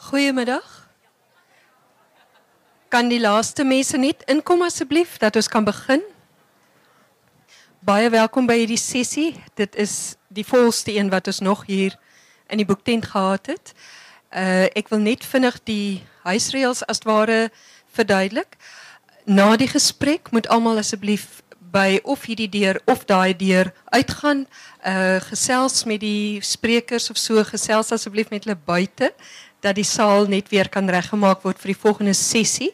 Goeiemiddag. Kan die laaste mense net inkom asseblief, dat ons kan begin? Baie welkom by hierdie sessie. Dit is die volste een wat ons nog hier in die boektent gehad het. Ek wil net vinnig die huisreëls as het ware verduidelik. Na die gesprek moet almal asseblief by of hierdie deur of daai deur uitgaan, gesels met die sprekers of so, gesels asseblief met hulle buite, dat die saal net weer kan reggemaak word vir die volgende sessie.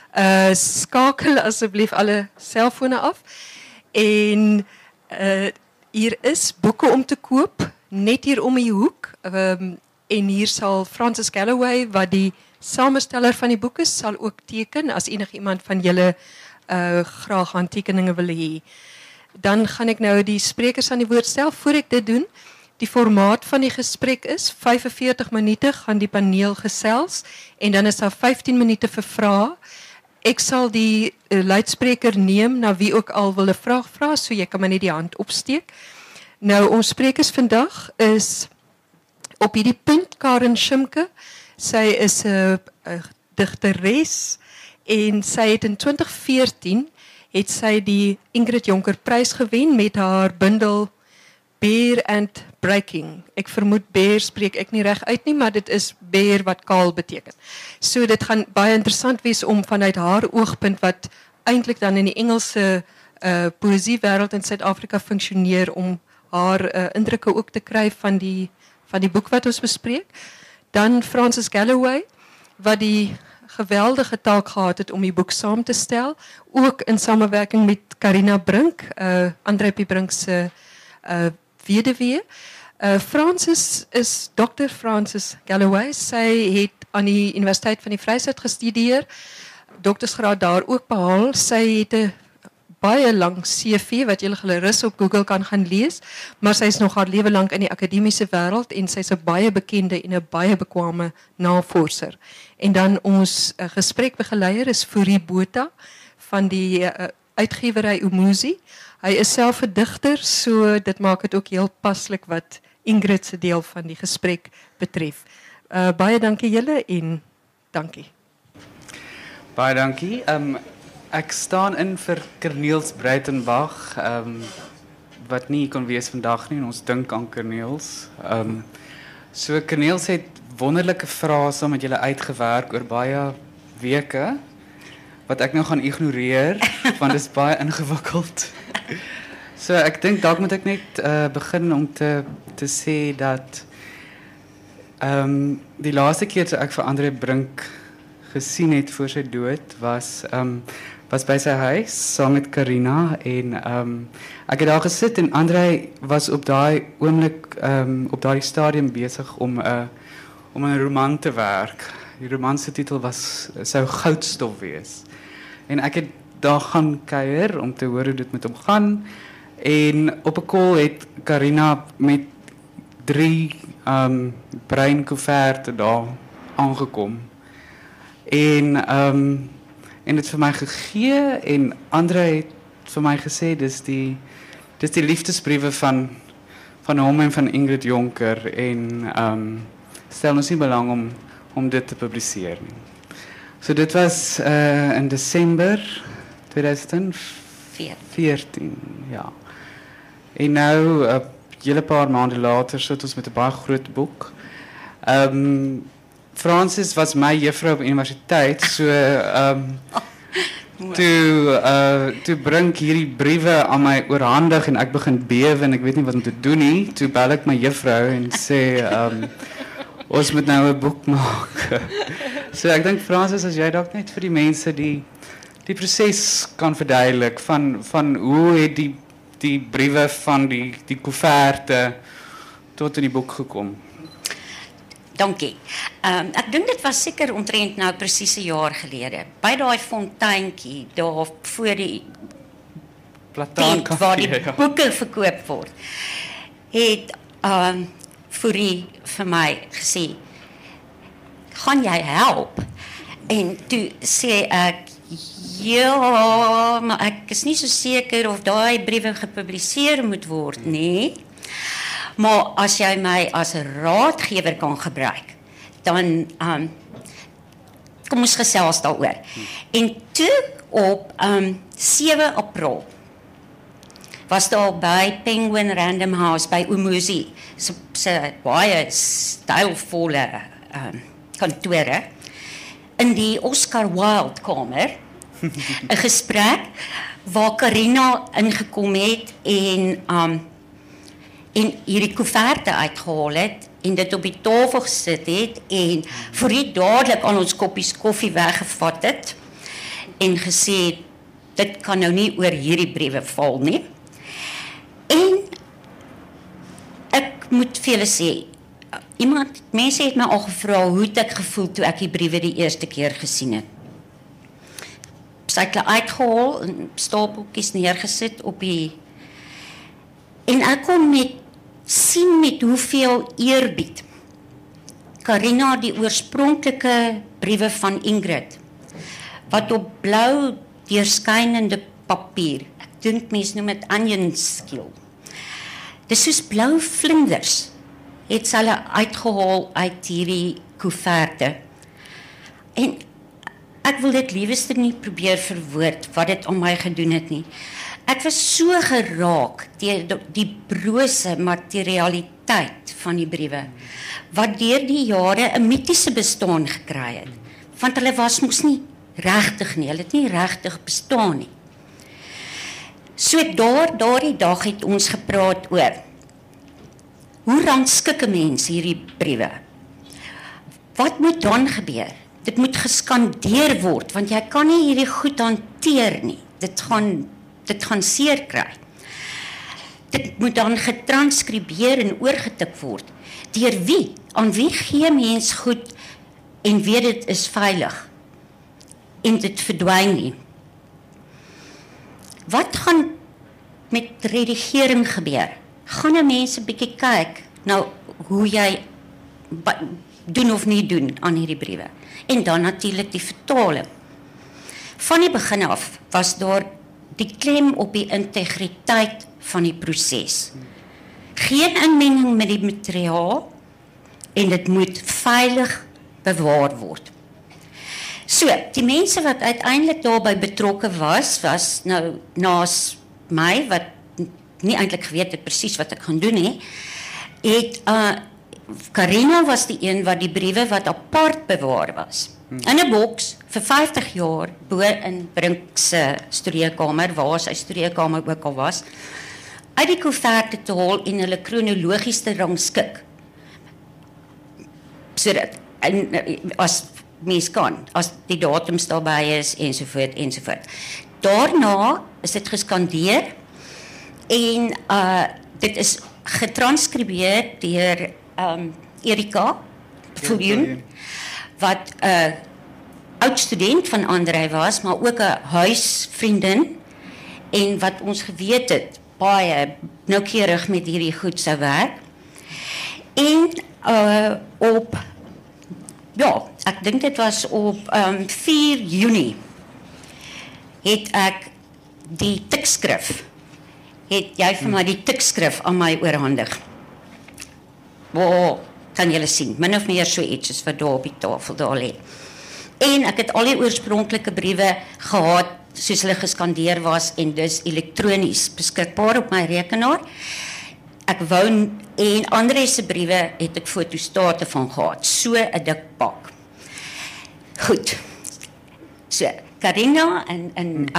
Skakel asseblief alle selfone af. En hier is boeke om te koop, net hier om die hoek. En hier sal Francis Galloway, wat die samensteller van die boek is, sal ook teken, as enig iemand van julle graag handtekeninge wil hê. Dan gaan ek nou die sprekers aan die woord stel. Voor ek dit doen, die formaat van die gesprek is 45 minute gaan die paneel gesels en dan is daar 15 minute vir vrae. Ek sal die luidspreker neem na wie ook al wil 'n vraag vra, so jy kan maar net die hand opsteek. Nou ons sprekers vandag is op hierdie punt Karen Shimke. Sy is 'n digteres en sy het in 2014 het sy die Ingrid Jonker Prys gewen met haar bundel Bear and Breaking. Ek vermoed bear spreek ek nie reg uit nie, maar dit is bear wat kaal beteken. So dit gaan baie interessant wees om vanuit haar oogpunt wat eintlik dan in die Engelse poësiewêreld in Suid-Afrika funksioneer om haar indrukke ook te kry van die boek wat ons bespreek. Dan Francis Galloway wat die geweldige taak gehad het om die boek saam te stel, ook in samewerking met Carina Brink, André P. Brink se weduwee. Francis is Dr. Francis Galloway. Sy het aan die Universiteit van die Vryheid gestudeer, doktorsgraad daar ook behaal. Sy het 'n baie lang CV wat julle gerus op Google kan gaan lees, maar sy is nog haar lewe lank in die akademiese wêreld en sy is 'n baie bekende en 'n baie bekwame navorser. En dan ons gesprekbegeleier is Fourie Botha van die uitgewery Umuzi. Hy is self 'n digter, so dit maak dit ook heel paslik wat Ingrid se deel van die gesprek betref. Baie dankie julle en dankie. Baie dankie. Ek staan in vir Corneels Breitenbach, wat nie kon wees vandag nie, en ons dink aan Corneels. So Corneels het wonderlike vrae saam met julle uitgewerk oor baie weke, wat ek nou gaan ignoreer, want dit is baie ingewikkeld. So ek dink dalk moet ek net begin om te sê dat die laaste keer toe ek vir André Brink gesien het voor sy dood was by sy huis saam met Carina en ek het daar gesit en André was op daai oomblik op daardie stadium besig om 'n roman te werk. Die roman se titel sou Goudstof wees. En ek het daar gaan kuier om te hoor hoe dit met hom gaan. En op 'n call het Carina met 3 breinkoeverte daar aangekom. En dit vir my gegee en André het vir my gesê dis die liefdesbriewe van hom en van Ingrid Jonker en stel ons nie belang om dit te publiseer nie. So dit was in Desember 2014, ja. En nou, 'n hele paar maande later sit ons met 'n baie groot boek. Francis was my juffrou op universiteit, so toe bring hierdie briewe aan my oorhandig en ek begin bewe en ek weet nie wat om te doen nie. Toe bel ek my juffrou en sê ons moet nou 'n boek maak. So ek dink Francis, as jy dalk net vir die mense die proses kan verduidelik van hoe het die briewe van die koeverte tot in die boek gekom. Dankie. Ek dink dit was seker omtrent nou presies 'n jaar gelede. By daai fonteintjie daar voor die tent waar die boeke verkoop word, het Fourie vir my gesê, gaan jy help? En toe sê ek, ja, maar ek is nie so seker of daai briewe gepubliseer moet word nie. Maar as jy my as 'n raadgewer kan gebruik, dan kom ons gesels daaroor. En toe op 7 April was daar by Penguin Random House by Umuzi, se baie stylvolle kantore, in die Oscar Wilde kamer, 'n gesprek waar Karina ingekom het en hierdie koeverte uitgehaal het en dit op die tafel gesit het en vir die dadelik aan ons koppies koffie weggevat het en gesê dit kan nou nie oor hierdie briewe val nie. En ek moet vir julle sê, mense het my al gevra hoe het ek gevoel toe ek die briewe die eerste keer gesien het. Sy het hulle uitgehaal en stapeltjies neergesit op die en ek kon sien met hoeveel eerbied Karina die oorspronklike briewe van Ingrid wat op blou deurskynende papier, ek dink mense noem dit onion skill. Dis soos blou vlinders het sy hulle uitgehaal uit hierdie koeverte. En ek wil dit liewste nie probeer verwoord wat dit aan my gedoen het nie. Ek was so geraak deur die brose materialiteit van die briewe, wat deur die jare 'n mitiese bestaan gekry het. Want hulle was mos nie regtig nie, hulle het nie regtig bestaan nie. So daardie dag het ons gepraat oor, hoe rangskik 'n mens hierdie briewe? Wat moet dan gebeur? Dit moet geskandeer word, want jy kan nie hierdie goed hanteer nie. Dit gaan seer kry. Dit moet dan getranskribeer en oorgetik word. Deur wie? Aan wie gee mens goed en weet dit is veilig? En dit verdwyn nie. Wat gaan met redigering gebeur? Gaan 'n mens 'n bietjie kyk nou hoe jy doen of nie doen aan hierdie briewe. En dan natuurlik die vertaling. Van die begin af was daar die klem op die integriteit van die proses. Geen inmenging met die materiaal en dit moet veilig bewaar word. So, die mense wat uiteindelik daarbey betrokke was nou naas my, wat nie eintlik geweet het presies wat ek gaan doen nie, het Karina was die een wat die briewe wat apart bewaar was. In 'n boks vir 50 jaar bo in Brink se studeerkamer, waar sy studeerkamer ook al was, uit die koeverte te haal en hulle kronologies te rangskik. Sodat as mens kan, as die datums daarbij is, ensovoort, ensovoort. Daarna is dit geskandeer en dit is getranskribeer deur Erika Viljoen, wat oud-student van Andrei was, maar ook 'n huisvriendin en wat ons geweet het baie noukeurig met hierdie goed sou werk. En ek dink dit was op 4 Junie het ek die tikskrif, het jy vir my die tikskrif aan my oorhandig. Waar kan julle sien, min of meer so iets is wat daar op die tafel daar lê. En ek het al die oorspronklike briewe gehad, soos hulle geskandeer was en dus elektronies beskikbaar op my rekenaar. Ek wou en Andrei se briewe het ek fotostate van gehad, so 'n dik pak. Goed. So, Karina en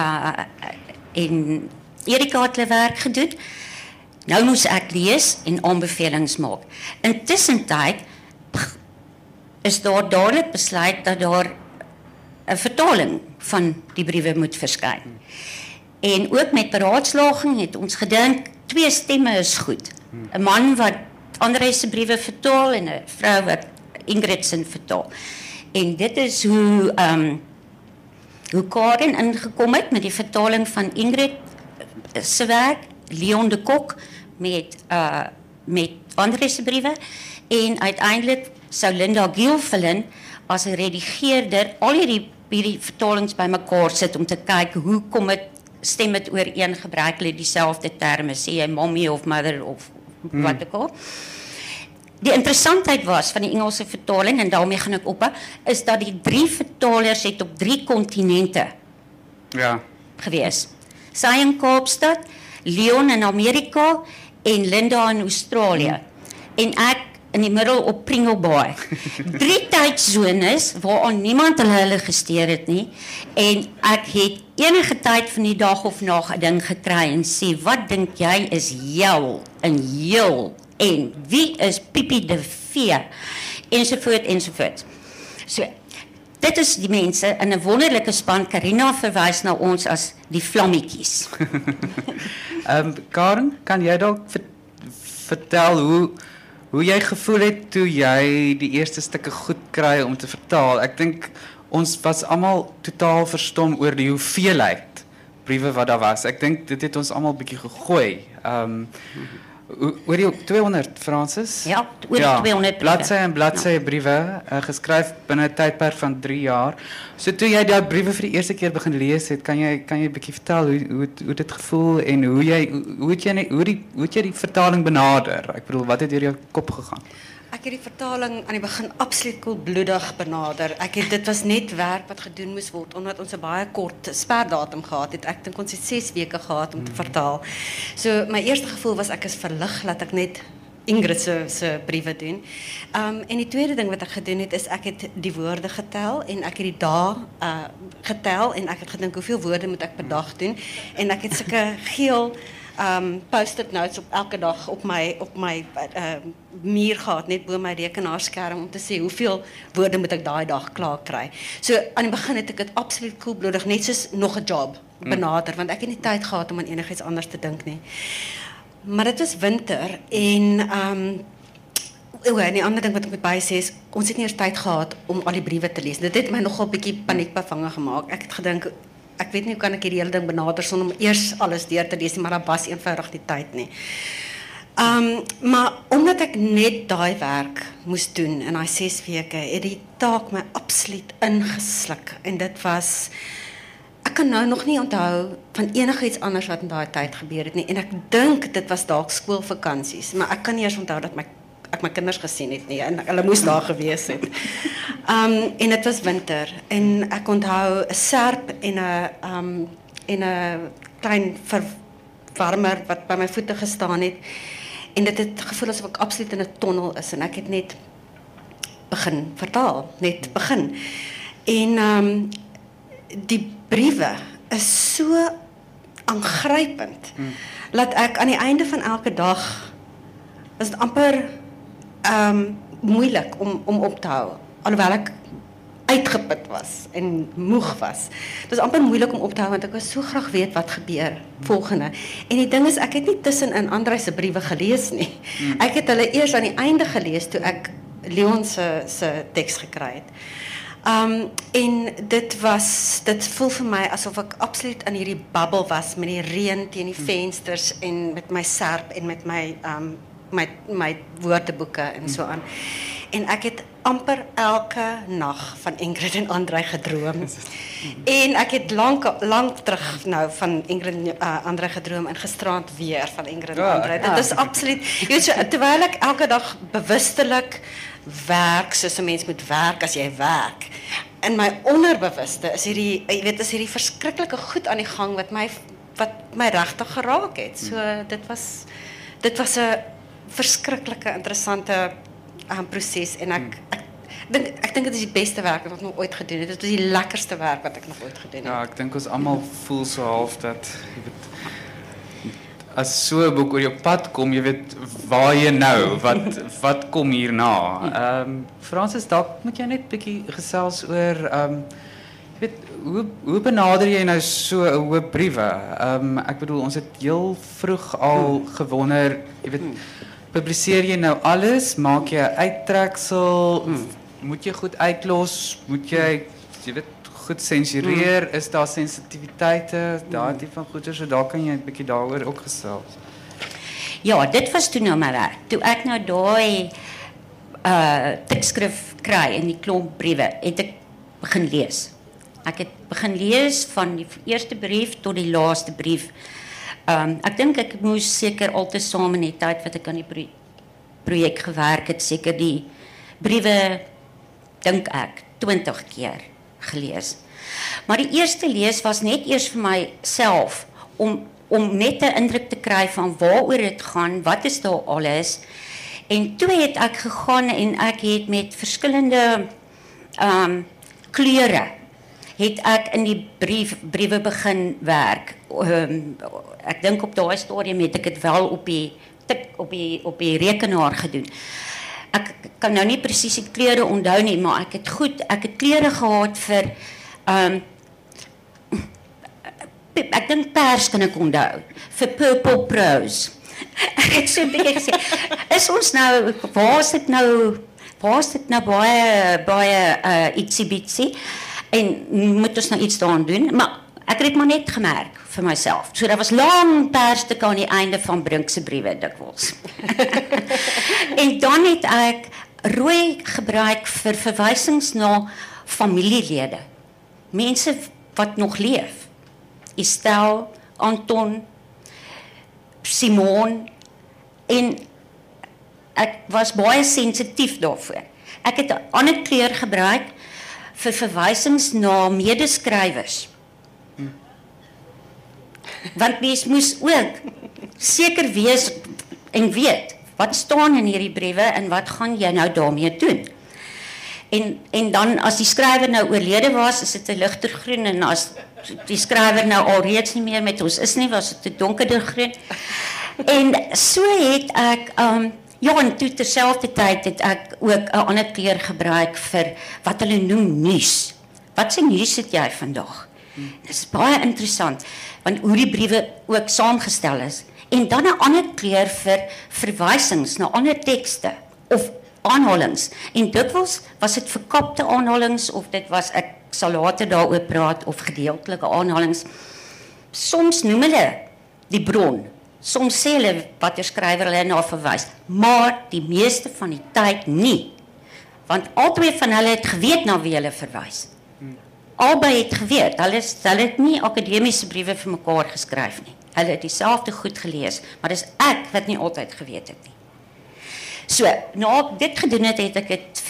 Erika het hulle werk gedoen. Nou moes ek lees en aanbevelings maak. Intussen tyd is daar dadelik besluit dat daar 'n vertaling van die briewe moet verskyn. En ook met beraadslaging het ons gedink 2 stemme is goed. 'n man wat Andrei se briewe vertaal en 'n vrou wat Ingrid se vertaal. En dit is hoe Karen ingekom het met die vertaling van Ingrid se werk, Leon de Kok met Andrei se briewe en uiteindelik sou Linda Gielfelin as 'n redigeerder al hierdie vertalings bymekaar sit om te kyk hoe kom dit, stem dit ooreen, gebruik hulle dieselfde terme, sê jy mommy of mother of wat ook al. die interessantheid was van die Engelse vertaling, en daarmee gaan ek ophou, is dat die 3 vertalers het op 3 kontinente gewees. Sy in Kaapstad, Leon in Amerika en Linda in Australië. En ek in die middel op Pringle Bay. 3 tydzones waaraan niemand hulle gesteer het nie. En ek het enige tyd van die dag of nag 'n ding gekry en sê, wat dink jy is jou en heel en wie is Pipi de Vee? Ensovoort, ensovoort. So, dit is die mense in 'n wonderlike span. Karina verwys na ons as die vlammetjies. Karen, kan jy dalk vertel hoe jy gevoel het toe jy die eerste stukke goed kry om te vertaal? Ek dink ons was almal totaal verstom oor die hoeveelheid briewe wat daar was. Ek dink dit het ons almal bietjie gegooi. Oor die 200, Francis? Ja, oor die 200 briewe. Bladsye en bladsye briewe, geskryf binne 'n tydperk van 3 jaar. So toe jy daai briewe vir die eerste keer begin lees het, kan jy 'n bietjie vertel hoe dit gevoel en hoe het jy die vertaling benader? Ek bedoel, wat het deur jou kop gegaan? Ek het die vertaling aan die begin absoluut koelbloedig benader. Dit was net werk wat gedoen moes word omdat ons 'n baie kort sperdatum gehad het. Ek dink ons het 6 weke gehad om te vertaal. So my eerste gevoel was ek is verlig dat ek net Ingrid se briewe doen. En die tweede ding wat ek gedoen het is ek het die woorde getel en ek het die dae getel en ek het gedink hoeveel woorde moet ek per dag doen en ek het sulke geel post-it notes op elke dag op my muur gehad, net bo my rekenaarskerm om te sê hoeveel woorde moet ek daai dag klaar kry. So aan die begin het ek dit absoluut koelbloedig, net soos nog 'n job benader, want ek het nie tyd gehad om aan enigiets anders te dink nie. Maar dit was winter en en die ander ding wat ek moet bysê is ons het nie eers tyd gehad om al die briewe te lees. Dit het my nogal 'n bietjie paniekbevange gemaak. Ek het gedink ek weet nie hoe kan ek hierdie hele ding benader sonder om eers alles deur te lees nie, maar daar was eenvoudig nie tyd nie. Maar omdat ek net daai werk moes doen in daai 6 weke, het die taak my absoluut ingesluk en dit was ek kan nou nog nie onthou van enigiets anders wat in daai tyd gebeur het nie en ek dink dit was dalk skoolvakansies, maar ek kan nie eers onthou dat ek my kinders gesien het nie en hulle moes daar gewees het. En dit was winter en ek onthou 'n serp en 'n klein verwarmer wat by my voete gestaan het en dit het gevoel asof ek absoluut in 'n tonnel is en ek het net begin vertaal, net begin. En die briewe is so aangrypend dat ek aan die einde van elke dag was dit amper moeilik om op te hou, alhoewel ek uitgeput was en moeg was. Dit was amper moeilik om op te hou want ek wou so graag weet wat gebeur volgende. En die ding is ek het nie tussenin Andrei se briewe gelees nie. Ek het hulle eers aan die einde gelees toe ek Leon se teks gekry het. En dit voel vir my asof ek absoluut in hierdie bubbel was met die reën teen die vensters en met my serp en met my woordeboeke en so aan. En ek het amper elke nag van Ingrid en Andrei gedroom. En ek het lank terug nou van Ingrid en Andrei gedroom en gisterand weer van Ingrid en Andrei. Dit is absoluut, jy weet so, terwyl ek elke dag bewustelik werk soos 'n mens moet werk as jy werk. In my onderbewuste is hierdie verskriklike goed aan die gang wat my regtig geraak het. So dit was 'n verskriklike interessante proses en ek dink dit is die beste werk wat ek nog ooit gedoen het. Dit was die lekkerste werk wat ek nog ooit gedoen het. Ja, ek dink ons almal voel so half dat jy weet as so 'n boek oor jou pad kom, jy weet waar jy nou, wat kom hierna. Francis, dalk moet jy net bietjie gesels oor jy weet hoe benader jy nou so 'n hoop briewe? Ek bedoel ons het heel vroeg al gewonder, jy weet publiseer jy nou alles? Maak jy 'n uittreksel? Moet jy goed uitlos? Moet jy weet goed sensureer? Is daar sensitiwiteite? Daai tipe van goeie, so daar kan jy 'n bietjie daaroor ook gesels. Ja, dit was toe nou my werk. Toe ek nou daai tekskrif kry in die klomp briewe, het ek begin lees. Ek het begin lees van die eerste brief tot die laaste brief. Ek dink ek moes seker altesaam in die tyd wat ek aan die projek gewerk het, seker die briewe, dink ek, 20 keer gelees. Maar die eerste lees was net eers vir myself, om net 'n indruk te kry van waaroor dit gaan, wat is daar alles. En toe het ek gegaan en ek het met verskillende kleure het ek in die briewe begin werk. Ek dink op daai stadium het ek dit wel op die rekenaar gedoen. Ek kan nou nie presies die kleure onthou nie, maar ek het kleure gehad vir ek dink pers kan ek onthou, vir purple prose. Ek het so 'n bietjie gesê, is ons nou, waar is dit nou baie ietsie-bietsie, en moet ons nou iets daaraan doen, maar ek het dit maar net gemerk vir myself. So daar was lang persstukke aan die einde van Brink se briewe dikwels. En dan het ek rooi gebruik vir verwysings na familielede, mense wat nog leef. Estelle, Anton, Simon, en ek was baie sensitief daarvoor. Ek het 'n ander kleur gebruik vir verwysings na medeskrywers. Want mens moes ook seker wees en weet wat staan in hierdie briewe en wat gaan jy nou daarmee doen. En dan as die skrywer nou oorlede was, is dit 'n ligter groen, en as die skrywer nou alreeds nie meer met ons is nie, was dit 'n donkerder groen. En so het ek ja, en toe terselfdertyd het ek ook 'n ander kleur gebruik vir wat hulle noem nuus. Wat se nuus het jy vandag? Dit is baie interessant, want hoe die briewe ook saamgestel is. En dan 'n ander kleur vir verwysings na ander tekste of aanhalings. En dikwels was dit verkapte aanhalings of dit was, ek sal later daaroor praat, of gedeeltelike aanhalings. Soms noem hulle die bron. Soms sê hulle watter skrywer hulle na verwys, maar die meeste van die tyd nie. Want albei van hulle het geweet na wie hulle verwys. Albei het geweet, hulle het nie akademiese briewe vir mekaar geskryf nie. Hulle het dieselfde goed gelees, maar dis ek wat nie altyd geweet het nie. So, nou ek dit gedoen het, het ek dit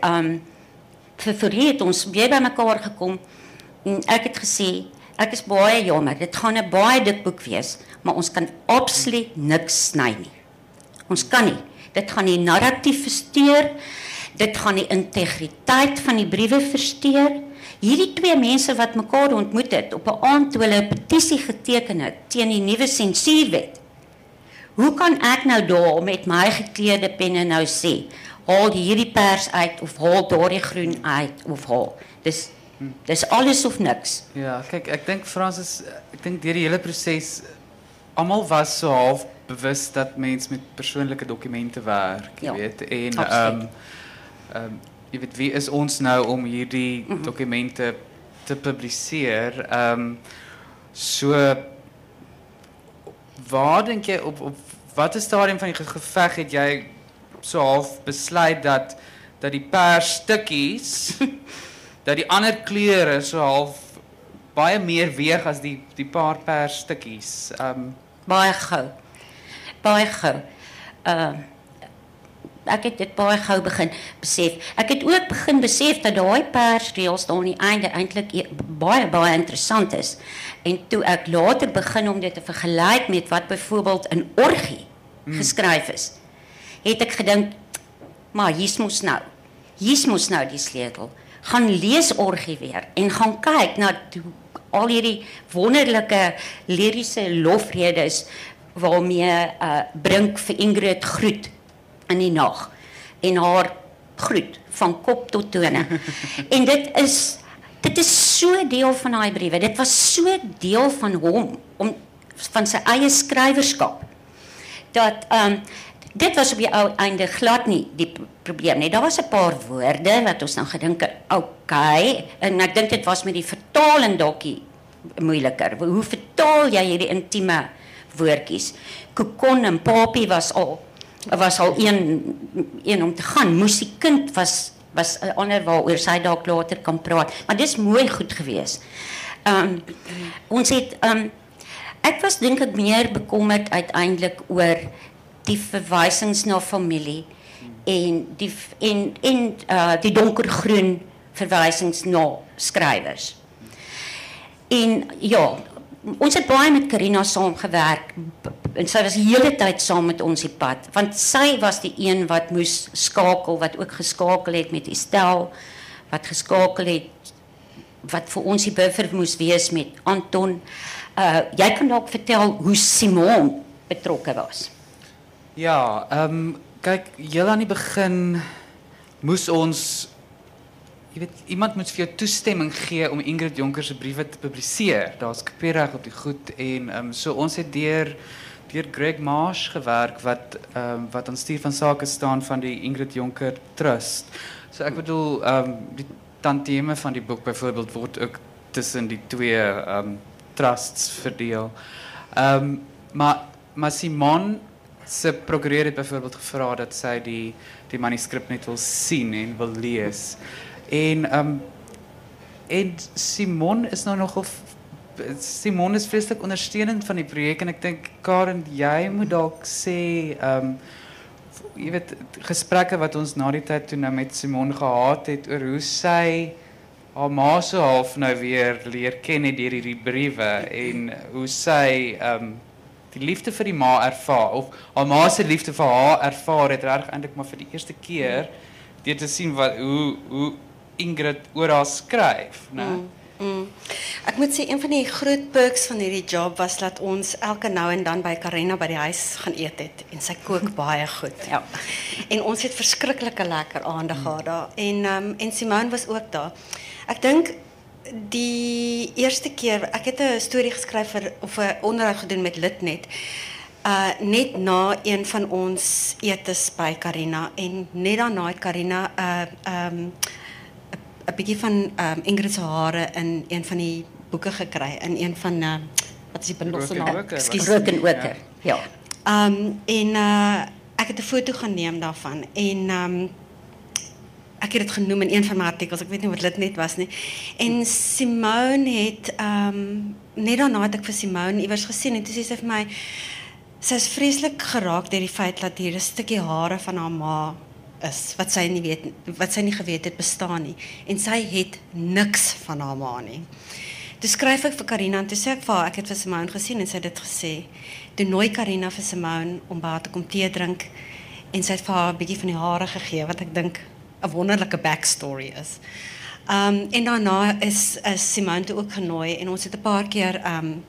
vir het ons weer by mekaar gekom, en ek het gesê, ek is baie jammer, dit gaan 'n baie dik boek wees, maar ons kan absoluut niks sny nie. Ons kan nie. Dit gaan die narratief versteur, dit gaan die integriteit van die briewe versteur. Hierdie twee mense wat mekaar ontmoet het op 'n aand toe hulle 'n petisie geteken het teen die nuwe sensuurwet. Hoe kan ek nou daar met my gekleurde penne nou sê, haal hierdie pers uit of haal daardie groen uit of haal. Dis alles of niks. Ja, kyk, ek dink Francis, ek dink deur die hele proses almal was so half bewus dat mens met persoonlike dokumente werk, jy weet. En jy weet, wie is ons nou om hierdie dokumente te publiseer? So waar dink jy op wat is stadium van die geveg het jy so half besluit dat die persstukkies dat die ander kleure so half baie meer weeg as die paar persstukkies? Baie gou. Ek het dit baie gou begin besef. Ek het ook begin besef dat daai persreëls daar aan die einde eintlik baie interessant is. En toe ek later begin om dit te vergelyk met wat byvoorbeeld in Orgie geskryf is, het ek gedink, maar hier moes nou die sleutel. Gaan lees Orgie weer en gaan kyk na al hierdie wonderlike liriese lofredes waarmee Brink vir Ingrid groet in die nag en haar groet van kop tot tone. En dit is so deel van daai briewe. Dit was so deel van hom, van sy eie skrywerskap, dat dit was op die ou einde glad nie die probleem nie. Daar was 'n paar woorde wat ons nou gedink het, okay, en ek dink dit was met die vertaling dalkie moeiliker. Hoe vertaal jy hierdie intieme woordjies? Kokon en papie was al een om te gaan. Musiekind was 'n ander waaroor sy dalk later kan praat. Maar dis mooi goed gewees. Ons het ek was dink ek meer bekommerd uiteindelik oor die verwysings na familie en die donkergroen verwysings na skrywers. En ja, ons het baie met Carina saamgewerk en sy was die hele tyd saam met ons die pad, want sy was die een wat moes skakel, wat ook geskakel het met Estelle, wat geskakel het, wat vir ons die buffer moes wees met Anton. Jy kan dalk vertel hoe Simon betrokke was. Ja, kyk, heel aan die begin moes ons, jy weet, iemand moet vir jou toestemming gee om Ingrid Jonker se briewe te publiseer. Daar's kopiereg op die goed en so ons het deur Greg Marsh gewerk wat aan stuur van sake staan van die Ingrid Jonker Trust. So ek bedoel die tantieme van die boek byvoorbeeld word ook tussen die twee trusts verdeel. Maar Simon se prokureur het byvoorbeeld gevra dat sy die manuskrip net wil sien en wil lees. En Simon is nou nogal Simon is vreeslik ondersteunend van die projek en ek dink Karen, jy moet dalk sê jy weet gesprekke wat ons na die tyd toe nou met Simon gehad het oor hoe sy haar ma so half nou weer leer ken het deur hierdie briewe en hoe sy die liefde vir die ma ervaar of haar ma se liefde vir haar ervaar het reg eintlik maar vir die eerste keer deur te sien hoe Ingrid oor haar skryf, né? Ek moet sê een van die groot perks van hierdie job was dat ons elke nou en dan by Carina by die huis gaan eet het en sy kook baie goed. Ja. En ons het verskriklike lekker aande gehad daar en Simone was ook daar. Ek dink die eerste keer ek het 'n storie geskryf of 'n onderhoud gedoen met Litnet. Net na een van ons etes by Carina en net daarna het Carina 'n bietjie van Ingrid se hare in een van die boeke gekry in een van wat is die bundel se naam? Ekskuus, Broken Oker. Ja. Ek het 'n foto geneem daarvan en ek het dit genoem in een van my artikels. Ek weet nie wat dit net was nie. En Simone het net daarna het ek vir Simone iewers gesien en toe sê sy vir my sy is vreeslik geraak deur die feit dat hier 'n stukkie hare van haar ma is wat sy nie geweet het bestaan nie en sy het niks van haar ma nie. Toe skryf ek vir Carina en toe sê ek vir haar ek het vir Simone gesien en sy het dit gesê. Toe nooi Carina vir Simone om by haar te kom tee drink en sy het vir haar 'n bietjie van die hare gegee wat ek dink 'n wonderlike backstory is. En daarna is Simone toe ook genooi en ons het 'n paar keer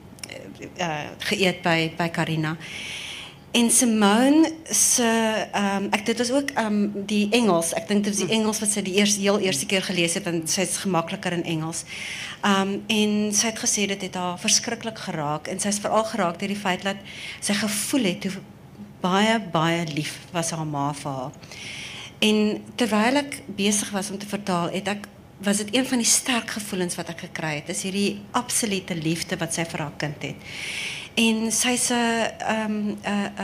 geëet by Carina. En Simone se dit was ook die Engels. Ek dink dit was die Engels wat sy die heel eerste keer gelees het want sy is gemakliker in Engels. En sy het gesê dit het haar verskriklik geraak en sy is veral geraak deur die feit dat sy gevoel het hoe baie lief was haar ma vir haar. En terwyl ek besig was om te vertaal, was dit een van die sterk gevoelens wat ek gekry het. Dis hierdie absolute liefde wat sy vir haar kind het. En sy's 'n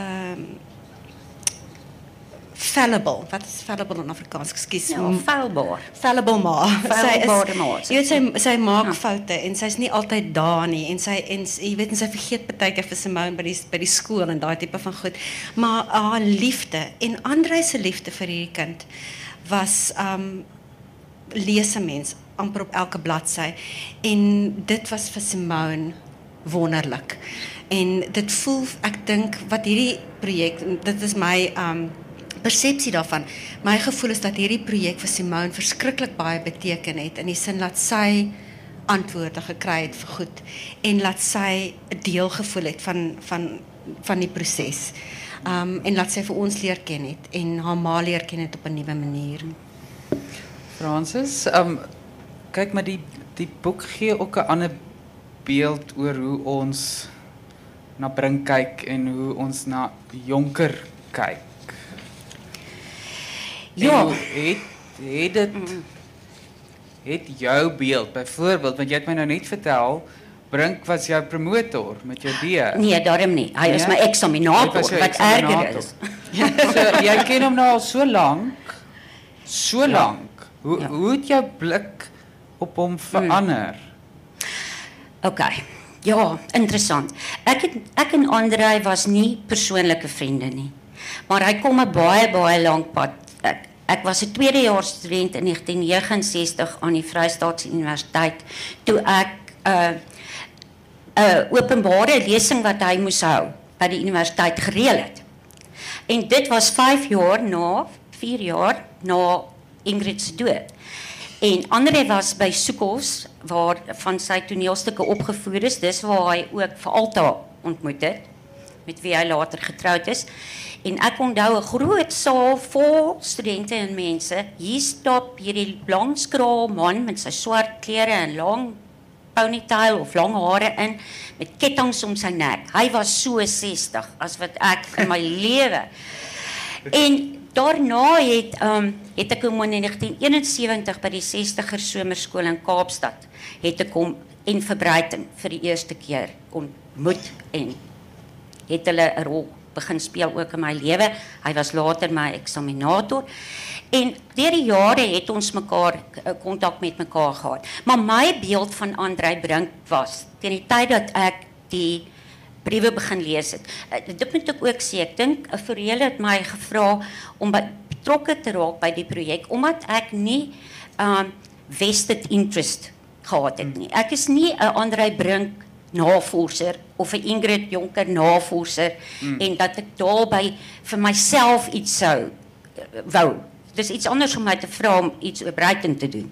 fallible. Wat is fallible in Afrikaans? Ekskuus. Ja, feilbaar. Fallible ma. Feilbare ma. Jy weet sy maak foute en sy's nie altyd daar nie en jy weet sy vergeet baie keer vir Simone by die skool en daai tipe van goed. Maar haar liefde en Andrei se liefde vir hierdie kind was lees 'n mens amper op elke bladsy en dit was vir Simone wonderlik. En dit voel ek dink wat hierdie projek dit is my persepsie daarvan. My gevoel is dat hierdie projek vir Simone verskriklik baie beteken het in die sin dat sy antwoorde gekry het vir goed en laat sy 'n deel gevoel het van die proses. En laat sy vir ons leer ken het en haar ma leer ken het op 'n nuwe manier. Francis, kyk maar die boek gee ook 'n ander beeld oor hoe ons na Brink kyk en hoe ons na Jonker kyk. Ja, het jou beeld byvoorbeeld want jy het my nou net vertel Brink was jou promotor met jou D. Nee, daarom nie. Hy was my eksaminator wat erger is. So jy ken hom nou al so lank. Hoe het jou blik op hom verander? Okay. Ja, interessant. Ek en Andrei was nie persoonlike vriende nie. Maar hy kom 'n baie lank pad. Ek was 'n tweedejaars student in 1969 aan die Vrystaatse Universiteit toe ek 'n openbare lesing wat hy moes hou by die universiteit gereël het. En dit was 4 jaar na Ingrid se dood. En André was by Soekos waar van sy toneelstukke opgevoer is. Dis waar hy ook vir Alta ontmoet het, met wie hy later getroud is. En ek onthou 'n groot saal vol studente en mense. Hier stap hierdie blangskraal man met sy swart klere en lang ponytail of lang hare in met kettinge om sy nek. Hy was so 60 as wat ek in my lewe. En daarna het ek hom in 1971 by die 60er somerskool in Kaapstad het ek hom en Verbruiten vir die eerste keer ontmoet en het hulle 'n rol begin speel ook in my lewe. Hy was later my eksaminator. En deur die jare het ons mekaar kontak met mekaar gehad. Maar my beeld van André Brink was teen die tyd dat ek die briewe begin lees het. Dit moet ek ook sê, ek dink Forele het my gevra om betrokke te raak by die projek omdat ek nie vested interest gehad het nie. Ek is nie 'n André Brink navorser of 'n Ingrid Jonker navorser en dat ek daarby vir myself iets sou wou. Dis iets anders om my te vra om iets oor Bruiten te doen.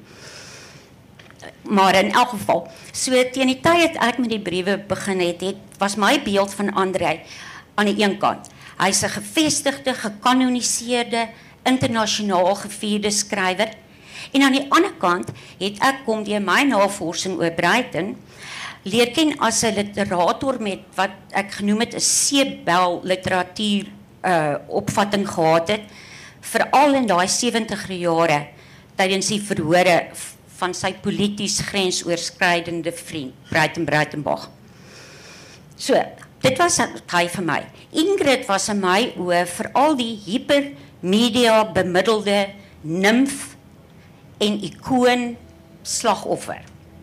Maar in elk geval, so teen die tyd ek met die briewe begin het, was my beeld van André aan die een kant. Hy's 'n gevestigde, gekanoniseerde, internasionaal gevierde skrywer. En aan die ander kant het ek kom deur my navorsing oor Bruiten leer ken as 'n literator met wat ek genoem het 'n seebel literatuur opvatting gehad het, veral in daai 70er jare tydens die verhore van sy polities grensoorskridende vriend Breitenbach. So, dit was hy vir my. Ingrid was in my oë veral die hypermedia bemiddelde nimf en ikoon slagoffer.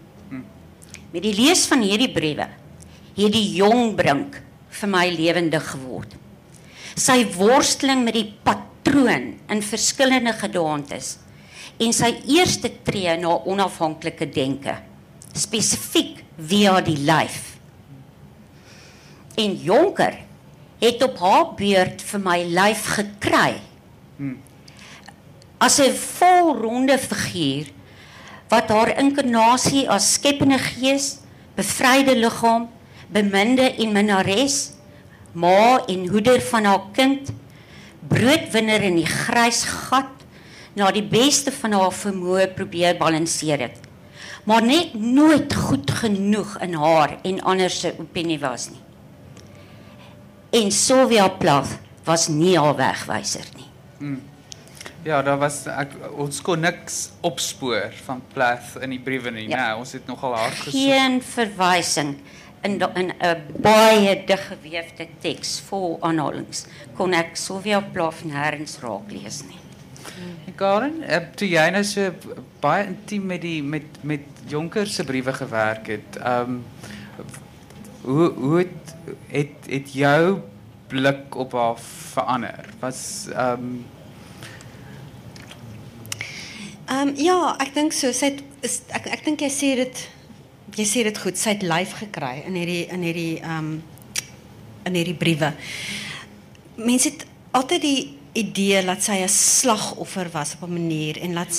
Met die lees van hierdie briewe het die jong Brink vir my lewendig geword. Sy worsteling met die patroon in verskillende gedaantes en sy eerste tree na onafhanklike denke, spesifiek via die lyf. En Jonker het op haar beurt vir my lyf gekry. As 'n volronde figuur wat haar inkarnasie as skepende gees, bevryde liggaam, beminde en minnares, ma en hoeder van haar kind, broodwinner in die grys gat, na die beste van haar vermoë probeer balanseer het. Maar net nooit goed genoeg in haar en ander se opinie was nie. En Sylvia Plath was nie haar wegwyser nie. Ja, daar was ons kon niks opspoor van Plath in die briewe nie. Ja. Nee, ons het nogal hard gesoek. Geen verwysing in 'n baie diggeweefde teks vol aanhalings kon ek Sylvia Plath nêrens raak lees nie. Karen, toe jy nou so baie intiem met Jonker se briewe gewerk het, hoe het jou blik op haar verander? Was ja, ek dink so. Ek dink jy sê dit goed. Sy het lyf gekry in hierdie briewe. Mense het altyd die idee dat sy 'n slagoffer was op 'n manier en laat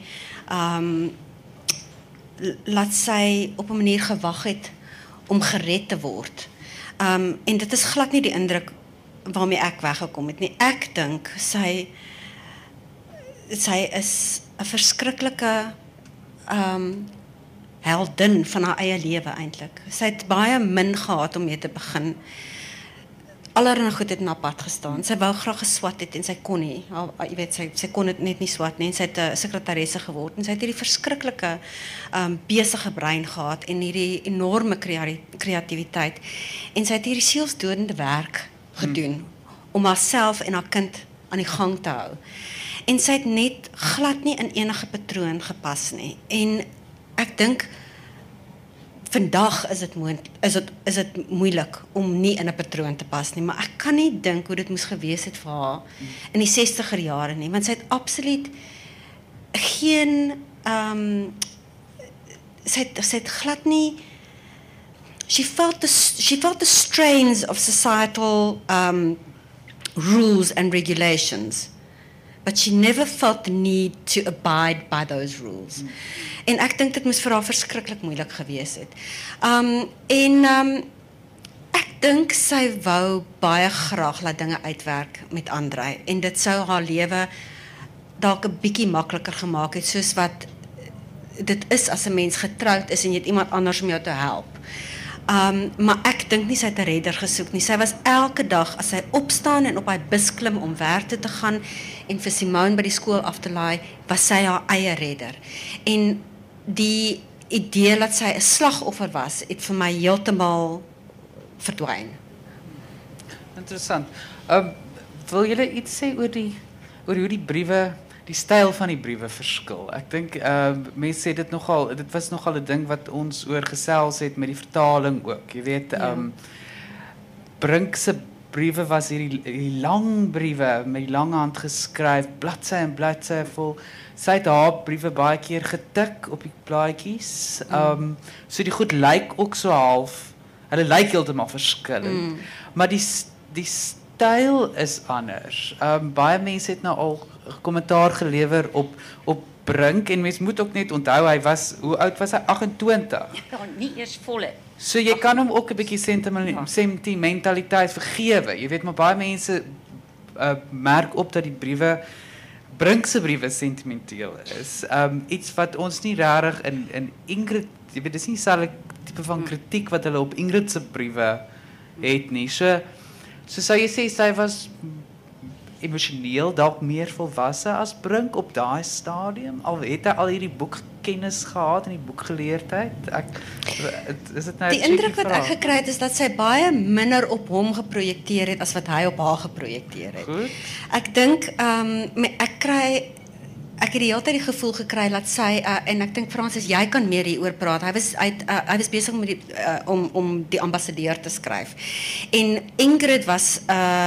sy op 'n manier gewag het om gered te word. En dit is glad nie die indruk waarmee ek weggekom het nie. Ek dink sy is 'n verskriklike heldin van haar eie lewe eintlik. Sy het baie min gehad om mee te begin. Allerhande goed het in haar pad gestaan. Sy wou graag geswat het en sy kon nie. Jy weet, sy kon dit net nie swat nie en sy het 'n sekretaresse geword en sy het hierdie verskriklike besige brein gehad en hierdie enorme kreatiwiteit en sy het hierdie sielsdodende werk gedoen om haarself en haar kind aan die gang te hou. En sy het net glad nie in enige patroon gepas nie. En ek dink vandag is dit moeilik om nie in 'n patroon te pas nie, maar ek kan nie dink hoe dit moes gewees het vir haar in die 60er jare nie, want sy het absoluut geen sy het glad nie. She felt the strains of societal rules and regulations, but she never felt the need to abide by those rules. En ek dink dit moes vir haar verskriklik moeilik gewees het. Ek dink sy wou baie graag laat dinge uitwerk met Andrei, en dit sou haar lewe dalk 'n bietjie makliker gemaak het, soos wat dit is as 'n mens getroud is en jy het iemand anders om jou te help. Maar ek dink nie sy het 'n redder gesoek nie. Sy was elke dag, as sy opstaan en op haar bus klim om werk toe te gaan en vir Simone by die skool af te laai, was sy haar eie redder. En die idee dat sy 'n slagoffer was, het vir my heeltemal verdwyn. Interessant. Wil julle iets sê oor hoe die briewe, die styl van die briewe verskil? Ek dink mense sê dit was nogal 'n ding wat ons oor gesels het met die vertaling ook. Jy weet, Brink se briewe was hierdie lang briewe met die lang hand geskryf, bladsy en bladsy vol. Sy het haar briewe baie keer getik op die blaadjies. So die goed lyk ook so half, hulle lyk heeltemal verskillend. Maar die styl is anders. Baie mense het nou al kommentaar gelewer op Brink, en mens moet ook net onthou, hoe oud was hy? 28. Ja, nie eers volle. So jy kan hom ook 'n bietjie sentimentaliteit vergewe. Jy weet, maar baie mense merk op dat die briewe, Brink se briewe sentimenteel is. Iets wat ons nie regtig in Ingrid, jy weet, dis nie dieselfde tipe van kritiek wat hulle op Ingrid se briewe het nie. So sou jy sê sy was emosioneel dalk meer volwasse as Brink op daai stadium, al het hy al hierdie boekkennis gehad en die boekgeleerdheid. Is dit nou die indruk wat ek gekry het is dat sy baie minder op hom geprojekteer het as wat hy op haar geprojekteer het. Goed. Ek dink ek het die hele tyd die gevoel gekry dat sy en ek dink Fransis, jy kan meer hieroor praat. Hy was besig met om die ambassadeur te skryf. En Ingrid was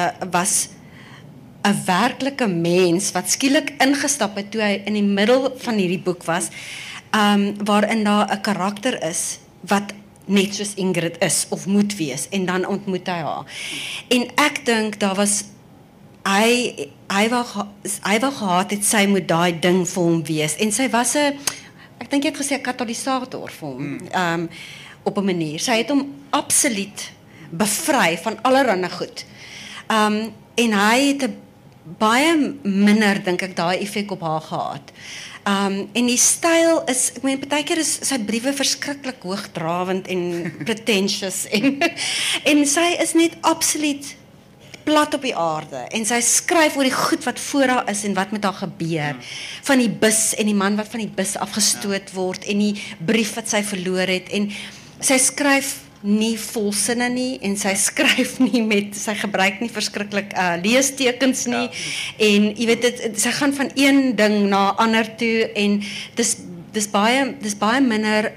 'n werklike mens wat skielik ingestap het toe hy in die middel van hierdie boek was, waarin daar 'n karakter is wat net soos Ingrid is of moet wees, en dan ontmoet hy haar. En ek dink daar was hy wou gehad het sy moet daai ding vir hom wees, en sy was ek dink jy het gesê 'n katalisator vir hom, op 'n manier. Sy het hom absoluut bevry van allerlei goed. En hy het 'n baie minder, dink ek, daai effek op haar gehad. En die styl is, ek meen, partykeer is sy briewe verskriklik hoogdrawend en pretentious, en sy is net absoluut plat op die aarde, en sy skryf oor die goed wat voor haar is en wat met haar gebeur, van die bus en die man wat van die bus afgestoot word, en die brief wat sy verloor het, en sy skryf nie volsinne nie, en sy skryf nie sy gebruik nie verskriklik leestekens nie, en jy weet, sy gaan van een ding na ander toe, en dis baie minder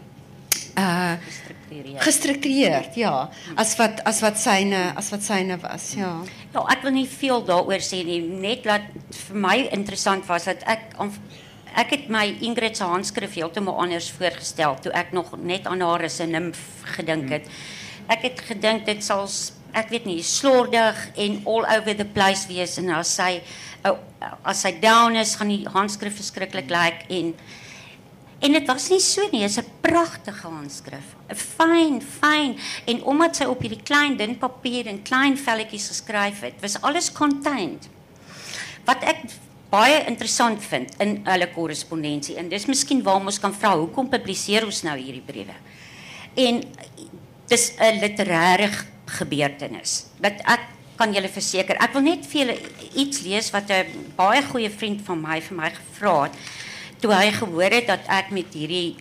gestruktureerd, ja, as wat syne was, ja. Ja, ek wil nie veel daaroor sê nie, net dat vir my interessant was dat ek het my Ingrid se handskrif heeltemal anders voorgestel toe ek nog net aan haar as 'n nimf gedink het. Ek het gedink dit sal, ek weet nie, slordig en all over the place wees, en as sy down is, gaan die handskrif verskriklik lyk, en dit was nie so nie, is 'n pragtige handskrif, fyn, en omdat sy op hierdie klein dun papier en klein velletjies geskryf het, was alles contained. Wat ek baie interessant vind in hulle korrespondensie, en dis miskien waar ons kan vra, hoekom publiseer ons nou hierdie briewe? En dis 'n literêre gebeurtenis, dat ek kan julle verseker, ek wil net vir julle iets lees wat 'n baie goeie vriend van my vir my gevra het, toe hy gehoor het dat ek met hierdie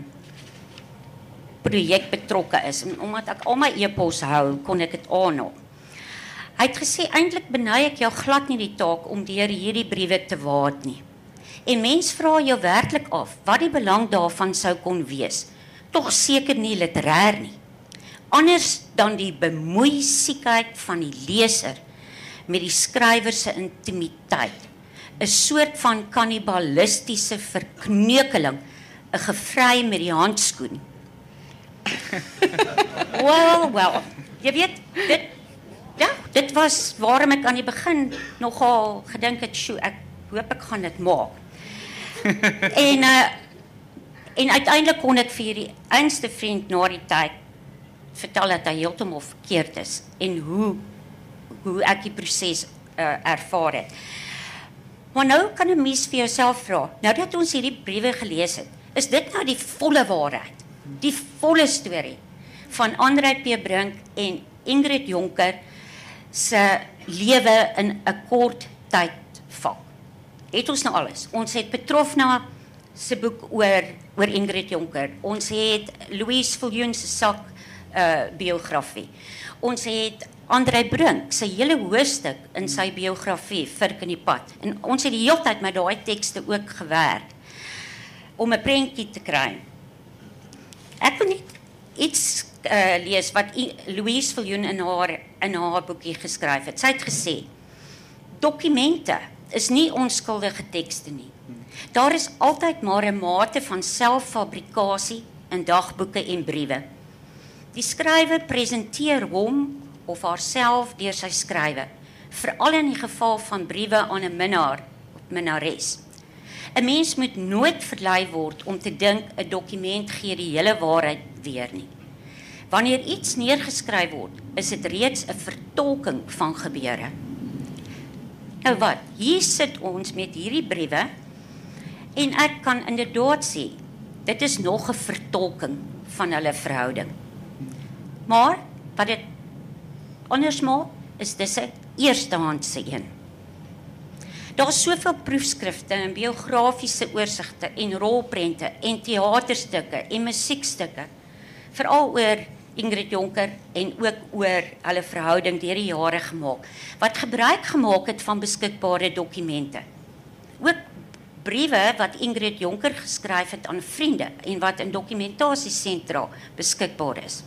projek betrokke is, en omdat ek al my e-pos hou, kon ek dit aanhaal. Hy het gesê, eintlik beny ek jou glad nie die taak om deur hierdie briewe te waard nie. En mens vra jou werklik af, wat die belang daarvan sou kon wees. tog seker nie literêr nie. Anders dan die bemoeisiekheid van die leser met die skrywer se intimiteit. 'n Soort van kannibalistiese verkneukeling, 'n gevry met die handskoen. Wel, jy weet, dit was waarom ek aan die begin nogal gedink het, "Sjoe, ek hoop ek gaan dit maak." En uiteindelik kon ek vir die einste vriend na die tyd vertel dat hy heeltemal verkeerd is en hoe ek die proses ervaar het. Maar nou kan 'n mens vir jouself vra, nou dat ons hierdie briewe gelees het, is dit nou die volle waarheid, die volle storie van André P. Brink en Ingrid Jonker se lewe in 'n kort tydvak? Het ons nou alles? Ons het Petrofna se boek oor Ingrid Jonker. Ons het Louise Viljoen se sak biografie. Ons het André Brink se hele hoofstuk in sy biografie, Vurk in die pad. En ons het die hele tyd met daai tekste ook gewerk om 'n prentjie te kry. Ek wil net iets lees wat Louise Viljoen in haar boekie geskryf het. Sy het gesê, dokumente is nie onskuldige tekste nie. Daar is altyd maar 'n mate van selffabrikasie in dagboeke en briewe. Die skrywer presenteer hom of haarself deur sy skrywe, veral in die geval van briewe aan 'n minnaar of minnares. 'n Mens moet nooit verlei word om te dink 'n dokument gee die hele waarheid weer nie. Wanneer iets neergeskryf word, is dit reeds 'n vertolking van gebeure. Nou wat, hier sit ons met hierdie briewe en ek kan inderdaad sê, dit is nog 'n vertolking van hulle verhouding. Maar wat dit anders maak, is dis 'n eerstehandse een. Daar is soveel proefskrifte en biografiese oorsigte en rolprente en teaterstukke en musiekstukke, veral oor Ingrid Jonker en ook oor hulle verhouding deur die jare gemaak, wat gebruik gemaak het van beskikbare dokumente. Ook briewe wat Ingrid Jonker geskryf het aan vriende en wat in dokumentasiesentra beskikbaar is.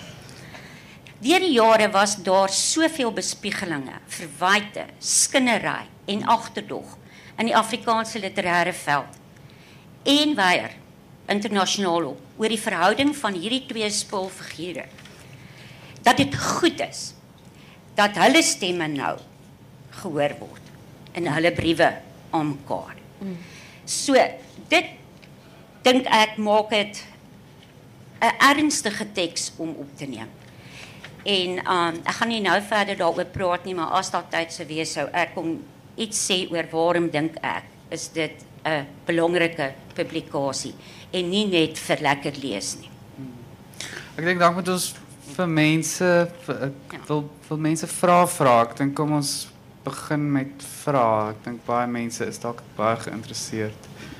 Deur die jare was daar soveel bespiegelinge, verwyte, skinnery en agterdog in die Afrikaanse literêre veld en weier internasionaal op oor die verhouding van hierdie twee spulfigure, dat dit goed is dat hulle stemme nou gehoor word in hulle briewe aan mekaar. So, dit dink ek maak dit 'n ernstige teks om op te neem. En ek gaan nie nou verder daaroor praat nie, maar as daar tyd sou wees, sou ek kom iets sê oor waarom dink ek is dit 'n belangrike publikasie en nie net vir lekker lees nie. Ek dink dan moet ons vir mense wil mense vra. Ek dink kom ons begin met vra. Ek dink baie mense is dalk baie geïnteresseerd.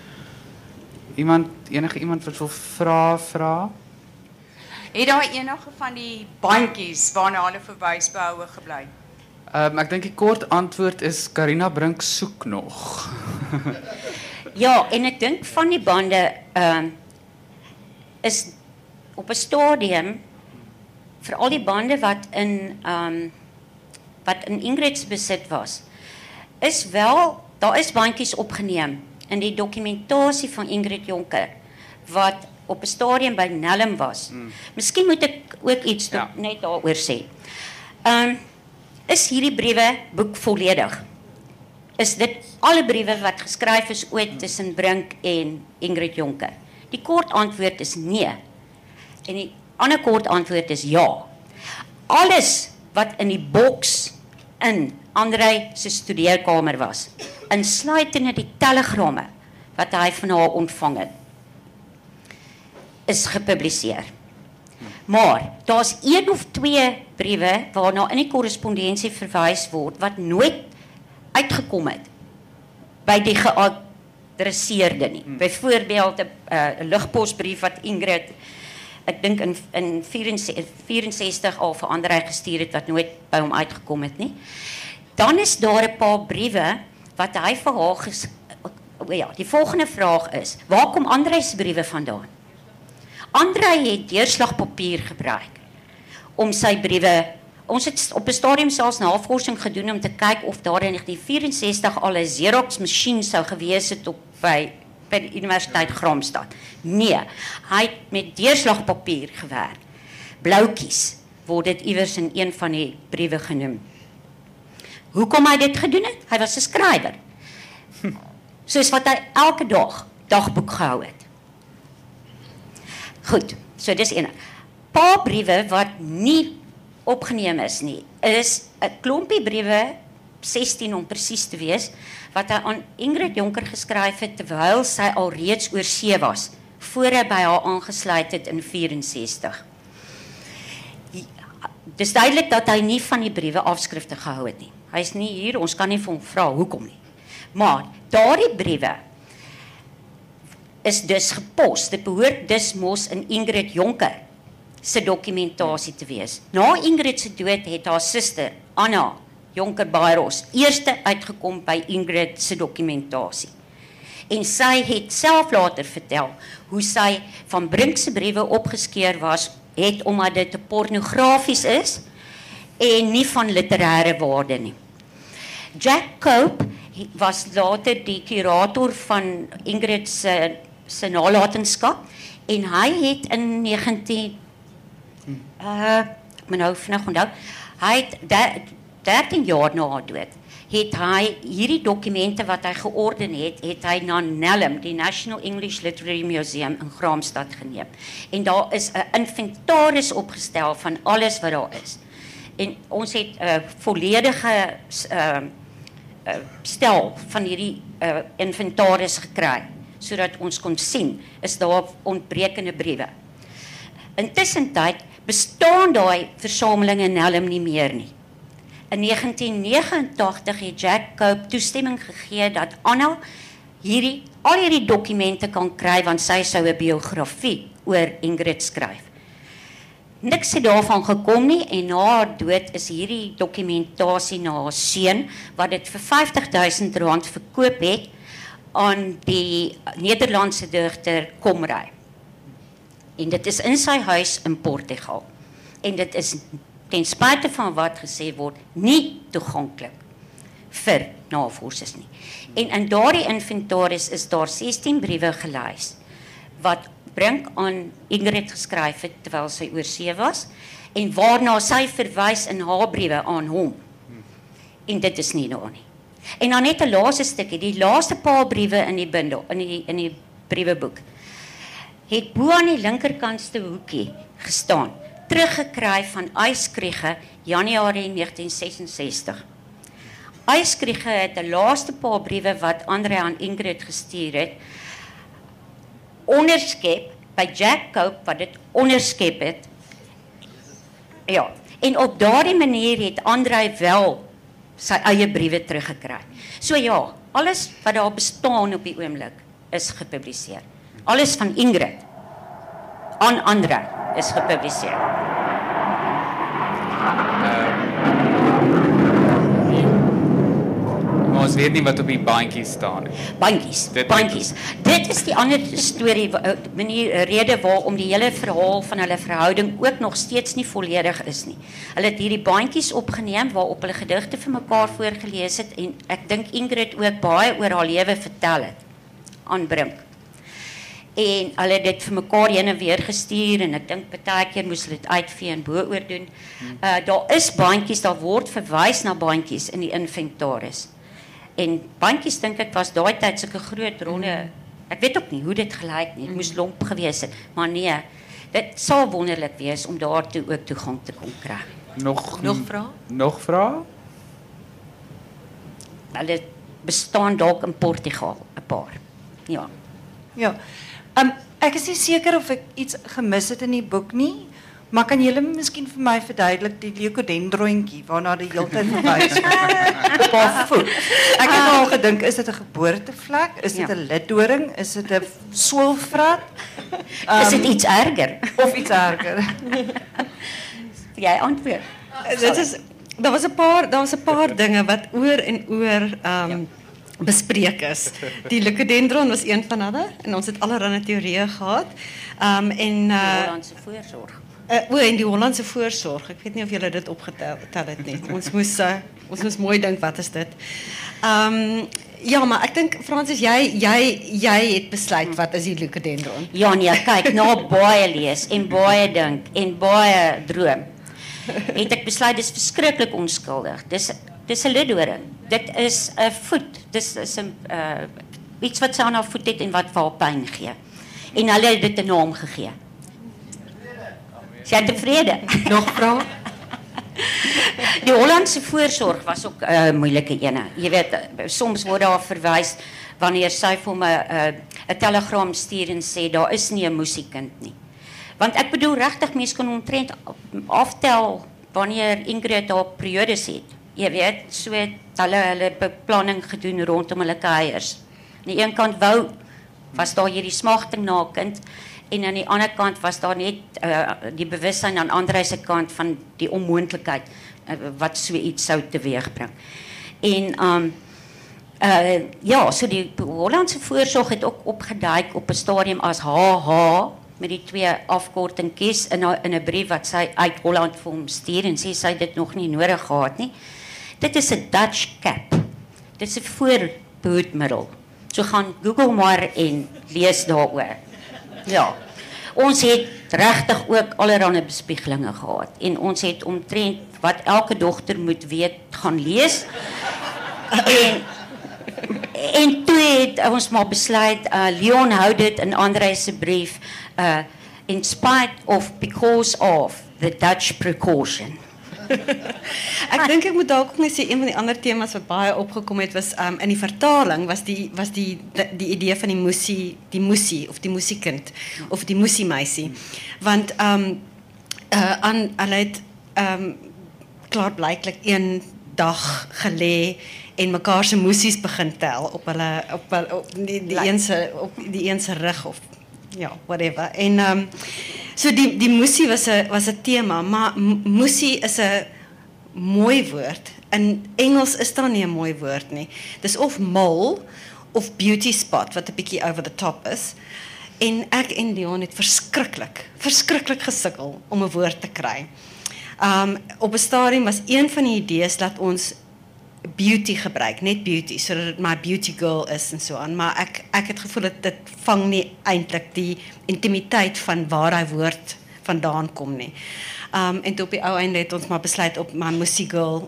Enige iemand wat wil vra? Het daar enige van die bandjies waarna hulle verwys behoue gebly? Ek dink die kort antwoord is Carina Brink soek nog. Ja, en ek dink van die bande is op 'n stadium vir al die bande wat in Ingrid se besit was, daar is bandjies opgeneem in die dokumentasie van Ingrid Jonker wat op 'n stadium by Nelm was. Miskien moet ek ook iets net daaroor sê. Is hierdie briewe boek volledig? Is dit alle briewe wat geskryf is ooit tussen Brink en Ingrid Jonker? Die kort antwoord is nee. En die ander kort antwoord is ja. Alles wat in die boks in André se studeerkamer was, insluitende die telegramme wat hy van haar ontvang het, is gepubliseer. Maar daar's 1 of 2 briewe waarna in die korrespondensie verwys word wat nooit uitgekom het by die geadresseerde nie. Byvoorbeeld 'n lugposbrief wat Ingrid, ek dink in 64 al vir André gestuur het wat nooit by hom uitgekom het nie. Dan is daar 'n paar briewe wat hy vir haar die volgende vraag is: waar kom André se briewe vandaan? Andrei het deurslagpapier gebruik om sy briewe. Ons het op 'n stadium selfs navorsing gedoen om te kyk of daar in 1964 al 'n Xerox masjien sou gewees het by die Universiteit Graamsstad. Nee, hy het met deurslagpapier gewerk. Bloukies word dit iewers in een van die briewe genoem. Hoekom hy dit gedoen het? Hy was 'n skrywer. Soos wat hy elke dag dagboek gehou het. Goed, so dis een. Paar briewe wat nie opgeneem is nie, is 'n klompie briewe, 16 om presies te wees, wat hy aan Ingrid Jonker geskryf het terwyl sy al reeds oor see was, voor hy by haar aangesluit het in 64. Dis duidelik dat hy nie van die briewe afskrifte gehou het nie. Hy is nie hier, ons kan nie vir hom vra hoekom nie. Maar daardie briewe is dus gepos. Dit behoort dus mos in Ingrid Jonker se dokumentasie te wees. Na Ingrid se dood het haar suster Anna Jonker Bairos eerste uitgekom by Ingrid se dokumentasie. En sy het self later vertel hoe sy van Brink se briewe opgeskeur was, het omdat dit te pornografies is en nie van literêre waarde nie. Jack Cope was later die kurator van Ingrid se nalatenskap en hy het in 19 ek moet nou vinnig onthou, hy het 13 jaar na haar dood het hy hierdie dokumente wat hy georden het hy na NELM, die National English Literary Museum in Graamsstad geneem. En daar is 'n inventaris opgestel van alles wat daar is. En ons het 'n volledige stel van hierdie inventaris gekry, sodat ons kon sien, is daar ontbrekende briewe. Intussen bestaan daai versamelinge NELM nie meer nie. In 1989 het Jack Cope toestemming gegee dat Anna al hierdie dokumente kan kry, want sy sou 'n biografie oor Ingrid skryf. Niks het daarvan gekom nie en na haar dood is hierdie dokumentasie na haar seun, wat dit vir R50.000 verkoop het aan die Nederlandse digter Komrij. En dit is in sy huis in Portugal. En dit is ten spyte van wat gesê word, nie toeganklik vir navorsers nie. En in daardie inventaris is daar 16 briewe gelys, wat Brink aan Ingrid geskryf het terwyl sy oor see was, en waarna sy verwys in haar briewe aan hom. En dit is nie daar nie. En dan net 'n laaste stukkie, die laaste paar briewe in die bundel, in die brieweboek, het bo aan die linkerkantste hoekie gestaan, teruggekry van Yskrige, Januarie 1966. Yskrige het 'n laaste paar briewe wat Andrei aan Ingrid gestuur het, onderskep by Jack Cope, wat dit onderskep het. Ja, en op daardie manier het Andrei wel sy eie briewe teruggekry. So ja, alles wat daar bestaan op die oomblik is gepubliseer. Alles van Ingrid aan Andrei is gepubliseer. Maar ons weet nie wat op die bandjies staan nie. Bandjies. Dit is die ander storie, rede waarom die hele verhaal van hulle verhouding ook nog steeds nie volledig is nie. Hulle het hierdie bandjies opgeneem waarop hulle gedigte vir mekaar voorgelees het en ek dink Ingrid ook baie oor haar lewe vertel het aan Brink. En hulle het dit vir mekaar heen en weer gestuur en ek dink baie keer moes hulle dit uitvee en bo-oor doen. Daar is bandjies, daar word verwys na bandjies in die inventaris. En bandjies dink ek was daai tyd sulke groot ronde. Ek weet ook nie hoe dit gelyk nie. Dit moes lomp gewees het, maar nee, dit sal wonderlik wees om daartoe ook toegang te kon kry. Nog vrae? Nog vrae? Hulle bestaan dalk in Portugal 'n paar. Ja. Ja. Ek is nie seker of ek iets gemis het in die boek nie, maar kan julle miskien vir my verduidelik die leukodendrontjie waarna die hele tyd verwys word op haar voet? Ek het al gedink, is dit 'n geboortevlek? Is dit 'n liddoring? Is dit 'n swoelvrat? Is dit iets erger? Of iets erger? Jy antwoord. Daar was 'n paar dinge wat oor en oor bespreek is. Die Leucodendron was een van hulle en ons het allerlei teorieë gehad. Die Hollandse voorsorg. En die Hollandse voorsorg. Ek weet nie of julle dit opgetel het nie. Ons moes mooi dink wat is dit. Ja, maar ek dink Francis, jy het besluit wat is die Leucodendron? Ja nee, kyk, na baie lees en baie dink en baie droom. Het ek besluit dis verskriklik onskuldig. Dis 'n liddoring. Dit is 'n voet. Dis is 'n iets wat sy aan haar voet het en wat vir haar pyn gee. En hulle het dit 'n naam gegee. Sy het tevrede. Nog vrae? Die Hollandse voorsorg was ook 'n moeilike ene. Jy weet, soms word daar verwys wanneer sy vir my 'n telegram stuur en sê daar is nie 'n musiekind nie. Want ek bedoel regtig mense kan omtrent aftel wanneer Ingrid haar periodes het. Jy weet, so het hulle beplanning gedoen rondom hulle kuiers. Aan die een kant was daar hierdie smagting na 'n kind en aan die ander kant was daar net die bewussyn aan Andrei se kant van die onmoontlikheid wat so iets sou teweegbring. En ja, so die Hollandse voorsorg het ook opgeduik op 'n stadium as HH met die 2 afkortingkies in 'n brief wat sy uit Holland vir hom stuur en sê sy dit nog nie nodig gehad nie. Dit is 'n Dutch cap. Dit is 'n voorbehoedmiddel. So gaan Google maar en lees daaroor. Ja. Ons het regtig ook allerlei bespiegelinge gehad en ons het omtrent wat elke dogter moet weet gaan lees. En toe het ons maar besluit, Leon hou dit in Andrei se brief, in spite of, because of, the Dutch precaution. Ek dink ek moet dalk ook net sê een van die ander temas wat baie opgekom het was in die vertaling was die idee van die musie of die musiekind of die musiemeisie. Want hulle het klaarblyklik een dag gelê en mekaar se musies begin tel op die een se rug of ja, whatever. En so die musie was 'n tema, maar musie is 'n mooi woord. In Engels is daar nie 'n mooi woord nie. Dis of mole of beauty spot wat 'n bietjie over the top is. En ek en Leon het verskriklik gesukkel om 'n woord te kry. Op 'n stadium was een van die idees dat ons beauty gebruik, net beauty, sodat dit my beauty girl is en so aan, maar ek het gevoel dat dit vang nie eintlik die intimiteit van waar hy woord vandaan kom nie. En toe op die ou einde het ons maar besluit op my musie girl,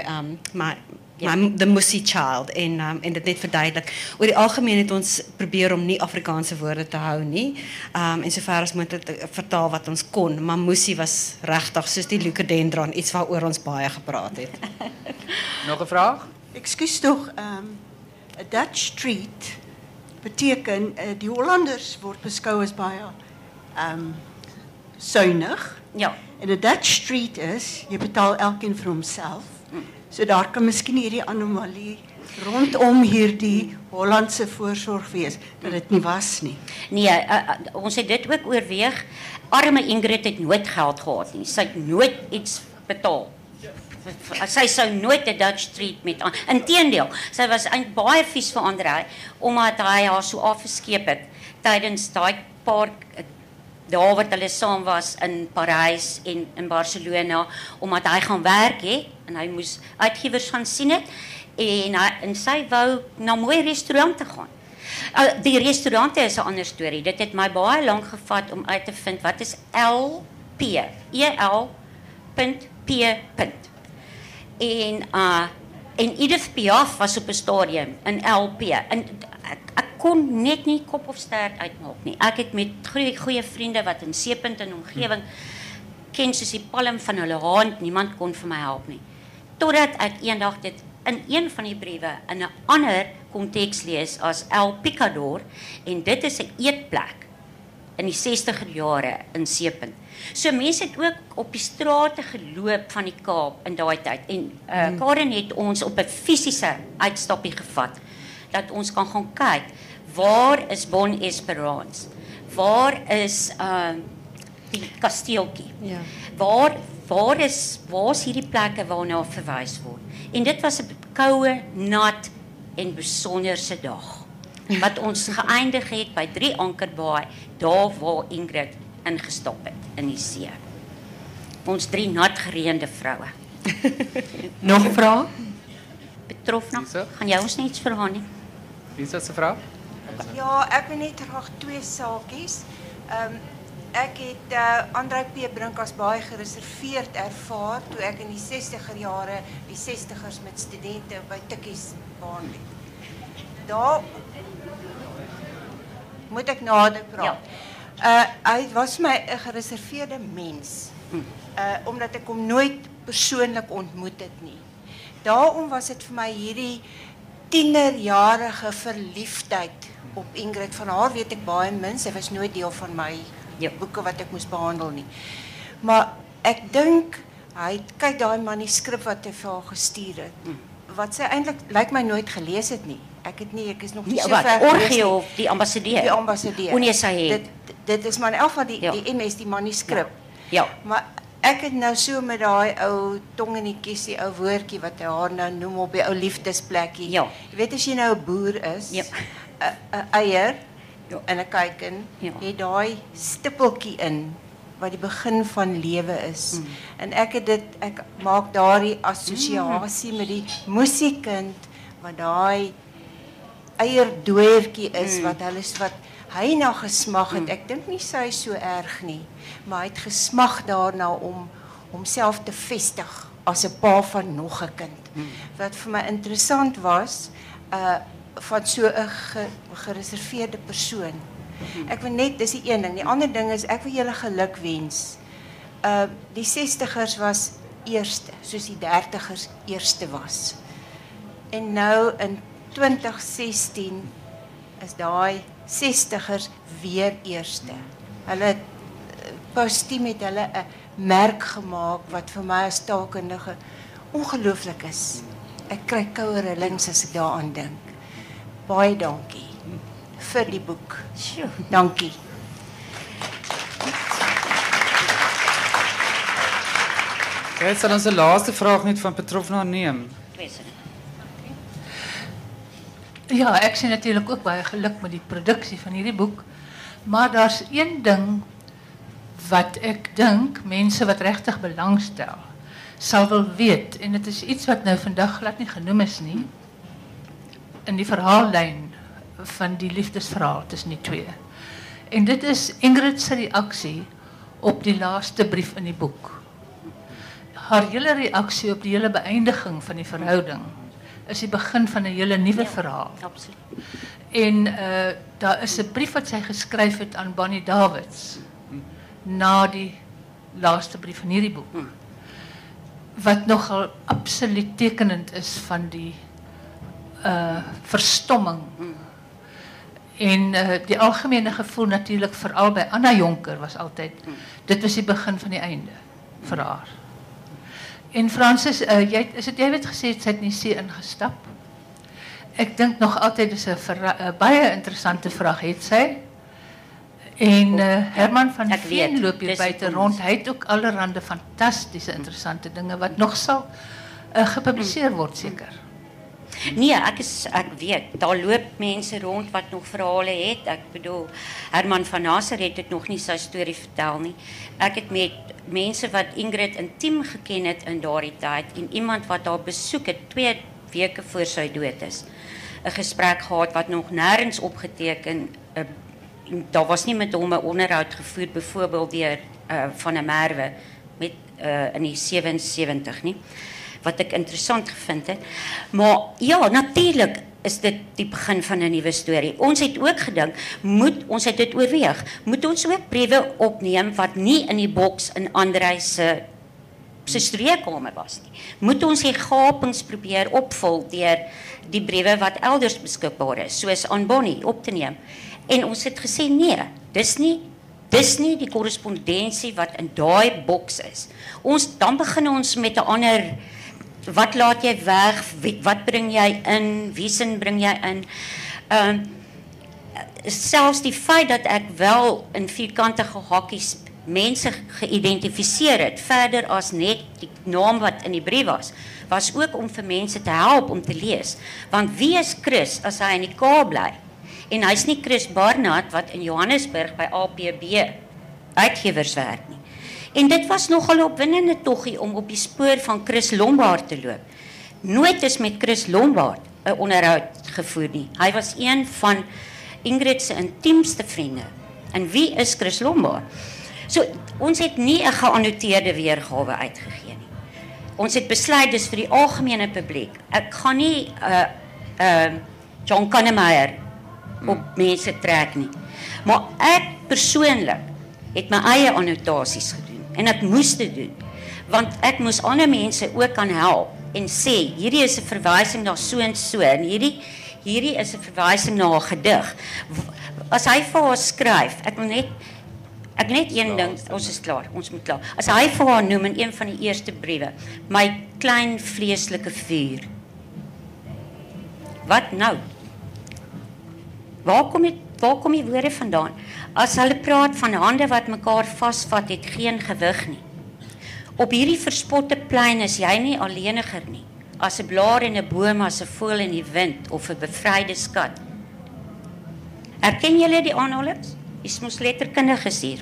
the musie child en dit net verduidelik. Oor die algemeen het ons probeer om nie Afrikaanse woorde te hou nie, en sover as moontlik vertaal wat ons kon, maar musie was regtig soos die Leucodendron, iets waaroor ons baie gepraat het. Nog 'n vraag? Ekskuus tog, 'n Dutch treat beteken die Hollanders word beskou as baie suinig. Ja. En 'n Dutch treat is jy betaal elkeen vir homself. So daar kan miskien hierdie anomalie rondom hierdie Hollandse voorsorg wees dat dit nie was nie. Nee, ons het dit ook oorweeg. Arme Ingrid het nooit geld gehad nie. Sy het nooit iets betaal. Sy sou nooit 'n Dutch treat met aan. Inteendeel, sy was eintlik baie vies vir Andrei omdat hy haar so afgeskeep het tydens daai paar dae wat hulle saam was in Parys en in Barcelona omdat hy gaan werk het en hy moes uitgewers gaan sien het en sy wou na mooi restaurante gaan. Die restaurante is 'n ander storie. Dit het my baie lank gevat om uit te vind wat is LP. EL.P. En Edith Piaf was op 'n stadium in LP. En ek kon net nie kop of stert uitmaak nie. Ek het met goeie vriende wat in Seepunt en omgewing ken soos die palm van hulle hand, niemand kon vir my help nie. Totdat ek eendag dit in een van die briewe in 'n ander konteks lees as El Picador en dit is 'n eetplek in die 60er jare in Seepunt. So mense het ook op die strate geloop van die Kaap in daai tyd en Karen het ons op 'n fisiese uitstappie gevat dat ons kan gaan kyk waar is Bon Esperance, waar is die kasteeltjie, Ja. waar is hierdie plekke waarna verwys word. En dit was 'n koue, nat en besonderse dag. Wat ons geëindig het by 3 Ankerbaai, daar waar Ingrid ingestap het in die see. Ons 3 nat gereende vroue. Nog vrae? Betrofna, Lisa? gaan jy ons nie iets vra nie? Lisa se vrou? Ja, ek wil net graag 2 saakies. Ek het André P. Brink as baie gereserveerd ervaar toe ek in die 60er jare die 60ers met studente by Tikkies behandel het. Daar moet ek nader praat. Hy was my 'n gereserveerde mens. Omdat ek hom nooit persoonlik ontmoet het nie. Daarom was dit vir my hierdie tienerjarige verliefdheid op Ingrid. Van haar weet ek baie min. Sy was nooit deel van my boeke wat ek moes behandel nie. Maar ek dink kyk daai manuskrip wat hy vir haar gestuur het. Wat sy eintlik lyk my nooit gelees het nie. Ek is nog nie so ver gelees nie. Of die ambassadeur? Die ambassadeur. O nee, sy het. Dit is maar in elk geval die MS, die manuskrip. Ja. Maar ek het nou so met daai ou tong in die kies, ou woordjie wat hy haar nou noem op die ou liefdesplekkie. Ja. Jy weet as jy nou 'n boer is, 'n eier en 'n kuiken, het daai stippeltjie in wat die begin van lewe is. En ek maak daardie assosiasie met die musiekind wat daai eierdooiertjie is wat hy na gesmag het. Ek dink nie sy is so erg nie, maar hy het gesmag daarna om homself te vestig as 'n pa van nog 'n kind. Wat vir my interessant was, van so 'n gereserveerde persoon. Ek wil net, dis die een ding. Die ander ding is, ek wil julle geluk wens. Die 60ers was eerste, soos die 30ers eerste was. En nou in 2016 is daai 60ers weer eerste. Hulle het postuum met hulle 'n merk gemaak wat vir my as taalkundige ongelooflik is. Ek kry koue rillings as ek daaraan dink. Baie dankie vir die boek. Dankie. Jy sal ons 'n laaste vraag net van Petrofna neem. Ja, ek sien natuurlijk ook baie geluk met die produksie van hierdie boek. Maar daar's een ding wat ek dink mense wat regtig belangstel sal wil weet, en dit is iets wat nou vandag glad nie genoem is nie, in die verhaallyn van die liefdesverhaal tussen die twee. En dit is Ingrid se reaksie op die laaste brief in die boek. Haar hele reaksie op die hele beëindiging van die verhouding is die begin van 'n hele nuwe verhaal. Absoluut. En daar is 'n brief wat sy geskryf het aan Bonnie Davids na die laaste brief van hierdie boek. Wat nogal absoluut tekenend is van die verstomming. En die algemene gevoel natuurlijk veral by Anna Jonker was altyd, dit was die begin van die einde vir haar. En Francis, jy het gesê, sy het in die see ingestap. Ek dink nog altyd is 'n baie interessante vraag het sy. En Herman van Veen loop hier buite rond. Hy het ook allerhande fantastiese interessante dinge wat nog sal gepubliseer word seker. Nee, ek weet, daar loop mense rond wat nog verhale het. Ek bedoel, Herman van Nazareth het nog nie sy storie vertel nie. Ek het met mense wat Ingrid intiem geken het in daardie tyd en iemand wat haar besoek het 2 weke voor sy dood is. 'n gesprek gehad wat nog nêrens opgeteken. Daar was nie met hom 'n onderhoud gevoer byvoorbeeld deur van 'n Merwe met in die 77 nie. Wat ek interessant gevind het. Maar ja, natuurlik is dit die begin van 'n nuwe storie. Ons het ook gedink, ons het dit oorweeg, moet ons ook briewe opneem wat nie in die boks in Andrei se studeerkamer was nie. Moet ons die gapings probeer opvul deur die briewe wat elders beskikbaar is, soos aan Bonnie op te neem. En ons het gesê nee, dis nie die korrespondensie wat in daai boks is. Dan begin ons met 'n ander. Wat laat jy weg? Wat bring jy in? Wie sin bring jy in? Selfs die feit dat ek wel in vierkantige hakkies mense geïdentifiseer het, verder as net die naam wat in die brief was ook om vir mense te help om te lees. Want wie is Chris as hy in die Kaap bly? En hy's nie Chris Barnard wat in Johannesburg by APB uitgewers werk nie. En dit was nogal 'n opwindende toggie om op die spoor van Chris Lombard te loop. Nooit is met Chris Lombard 'n onderhoud gevoer nie. Hy was een van Ingrid se intiemste vriende. En wie is Chris Lombard? So, ons het nie 'n geannoteerde weergawe uitgegee nie. Ons het besluit dis vir die algemene publiek. Ek gaan nie John Kannemeyer op mense trek nie. Maar ek persoonlik het my eie annotasies gedoen en ek moes dit doen want ek moes ander mense ook kan help en sê hierdie is 'n verwysing na so en so en hierdie is 'n verwysing na 'n gedig. As hy vir haar skryf, ek net een ding, ons is klaar, ons moet klaar. As hy vir haar noem in een van die eerste briewe, my klein vleeslike vuur. Wat nou? Waar kom die woorde vandaan? As hulle praat van hande wat mekaar vasvat, het geen gewig nie. Op hierdie verspotte plein is jy nie alleeniger nie, as 'n blaar en 'n boom, as 'n voël in die wind of 'n bevryde skat. Erken julle die aanhalings? Dis mos letterkundiges hier.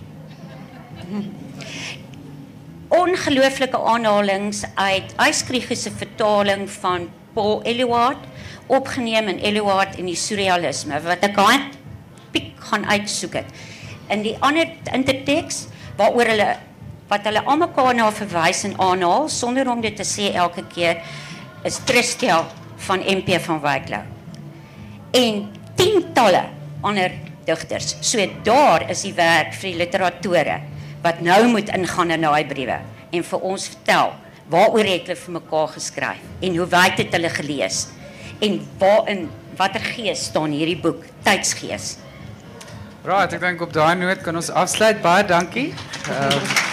Ongelooflike aanhalings uit Yskrygie se vertaling van Paul Eluard, opgeneem in Eluard en die surrealisme, wat ek piek gaan uitsoek het. In die ander interteks, wat hulle aan mekaar na verwys en aanhaal, sonder om dit te sê elke keer, is Tristel van MP van Wyk. En tientalle ander digters. So daar is die werk vir die literatore, wat nou moet ingaan in daai briewe, en vir ons vertel, waaroor het hulle vir mekaar geskryf, en hoe wyd het hulle gelees, en waarin, watter gees staan hierdie boek, tydsgees. Right, ek dink op daai noot kan ons afsluit. Baie dankie.